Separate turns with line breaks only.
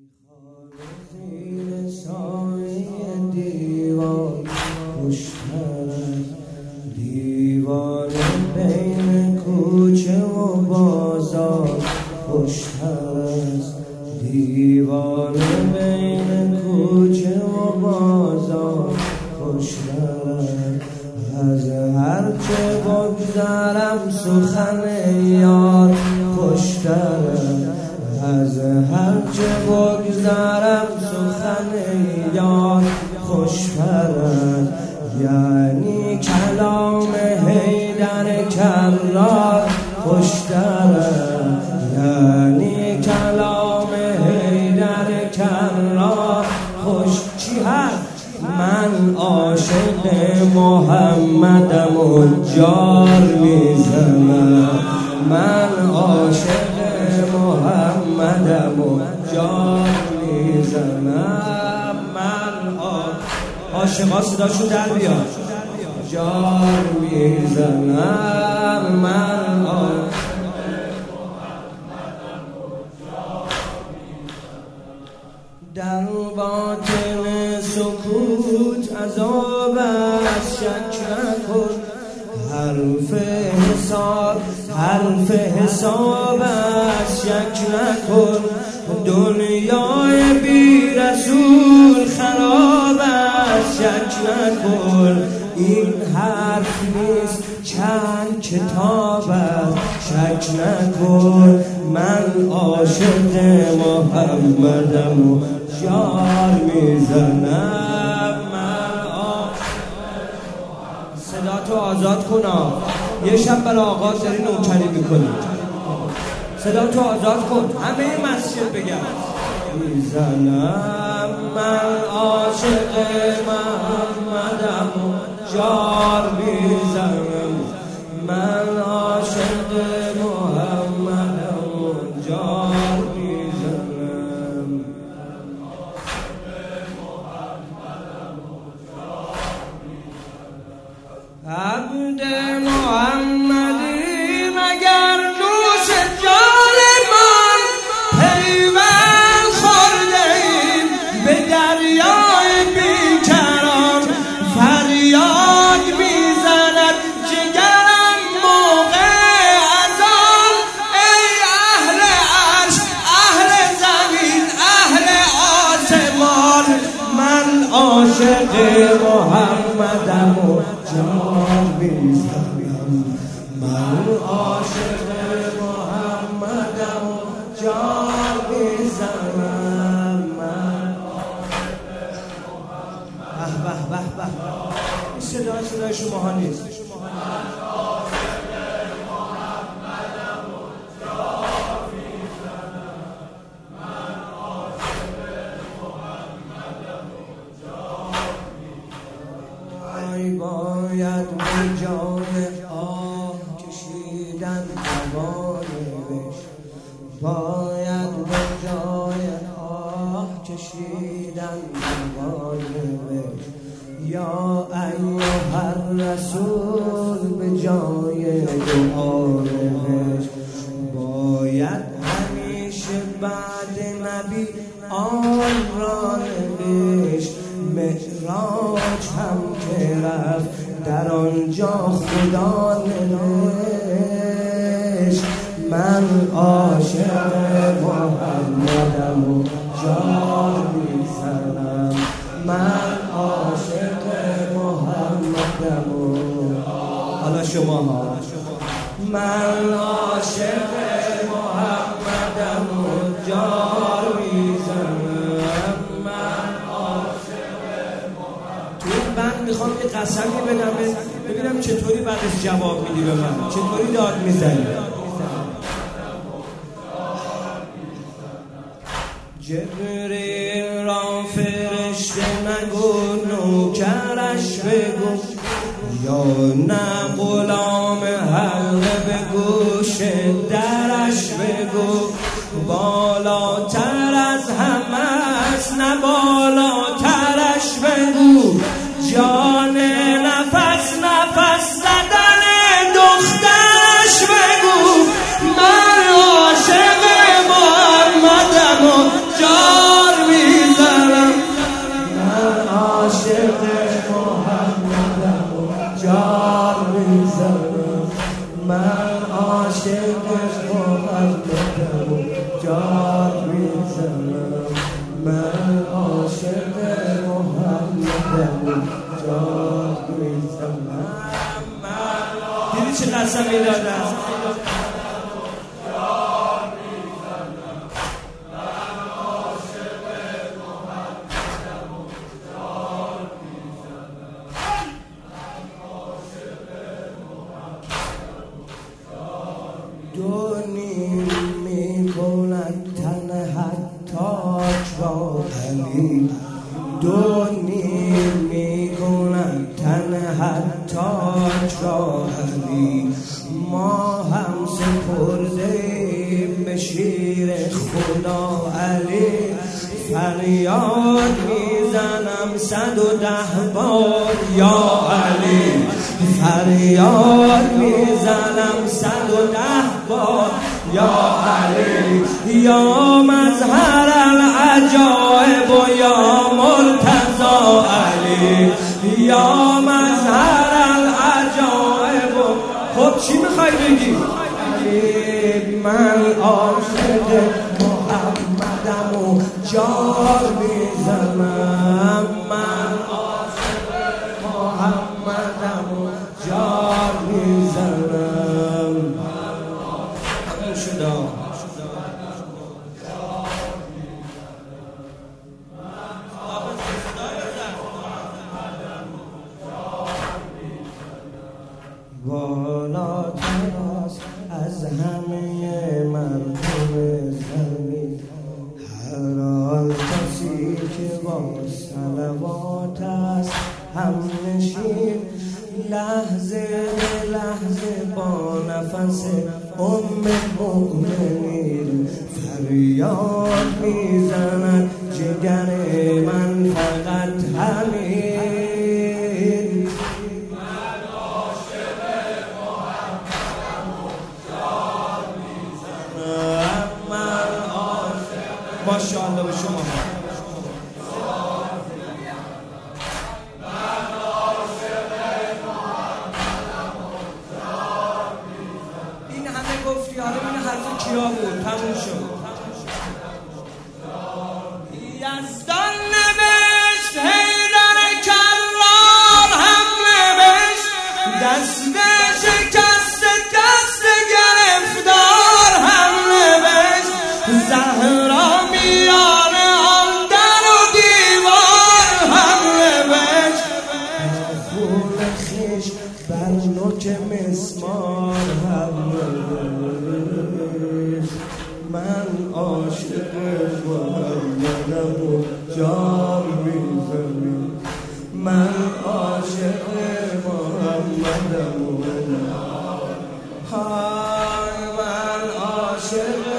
زیر سایه دیوار خوشتر از دیوار بین کوچه و بازار، خوشتر از دیوار بین کوچه و بازار، خوشتر از هرچه بگذرم سخن یار، خوشتر از هرچه بگذرم سخن یار، خوشتر یعنی کلام حیدر کرار، خوشتر یعنی کلام حیدر کرار. خوش چی هست؟ من عاشق محمدم و جار میزنم، من عاشق محمدم و جار میزنم، من عاشقا صداشو در بیار، جار میزنم، من عاشق محمدم و جار میزنم. در باطن سکوت عذاب است شک نکن، حرف حساب است شک نکن، دنیای بی رسول خراب است شک نکن، این حرف نیست چند کتاب است شک نکن، من عاشق محمدم و جار میزنم، من صدا تو آزاد کن. یه شب برای آغاز داری نوکری میکنی، صدا تو آزاد کن، همه مسجد بگم میزنم، من عاشق محمدم و جار میزنم، من عاشق محمدم و جار میزنم، عبد محمدی مگر نوش جان من، پیوند خورده ایم به دریای بیکران، فریاد میزند جگرم موقع اذان، ای اهل عرش، اهل زمین، اهل آسمان، من عاشق محمدم و جار میزنم، من عاشق محمدم و جار میزنم، من عاشق محمدم. این صدای شما ها نیست. باید به جای آه کشیدن دوانش، باید به جای آه کشیدن دوانش، یا ایها الرسول به جای دعایش، باید همیشه بعد نبی آن را نوشت، معراج هم که رفت در آنجا خدا نوشت، من عاشق محمدم و جار میزنم، من عاشق محمدم و حالا شما ها، من عاشق محمدم و جار میزنم، من میخوام یه قسمی بدم ببینم چطوری بعدش جواب میدی به من، چطوری داد میزنی. جبریل را فرشته نگو، نوکرش بگو، یا نه غلام حلقه به گوش درش بگو، بالاتر از همه است نه بالاترش بگو، جان نفس زدن دخترش بگو، من عاشق محمدم و جان میزنم من عاشق محمدم جان میزنم دیدی چه قسم میدادم دونی میکند تن حتاج را علی دونی میکند تن حتاج را علی ما هم سپردیم به شیر خدا علی فریاد میزنم 110 بار یا علی فریاد میزنم 110 بار یا علی یا مظهر العجائب و یا مرتضی علی یا مظهر العجائب. خب چی میخوای بگی؟ علی من عاشق محمدم و جان میزنم من عاشق محمدم و جان میزنم همون شدا بالاتر از همه مردم زمین هر آن کسی که با صلوات است همنشین لحظه به لحظه با نفس مؤمنین فریاد میزند جگر من فقط همین ماشاءالله به شما این همه گفتی حالا این حرف کیا بود تموم شد یزدان نوشت حیدر کرار هم نوشت دست شکست دست گرفتار هم نوشت زهرا که مسمار هم نوشت من عاشق محمدم و جان میزنم من عاشق محمدم و من عاشق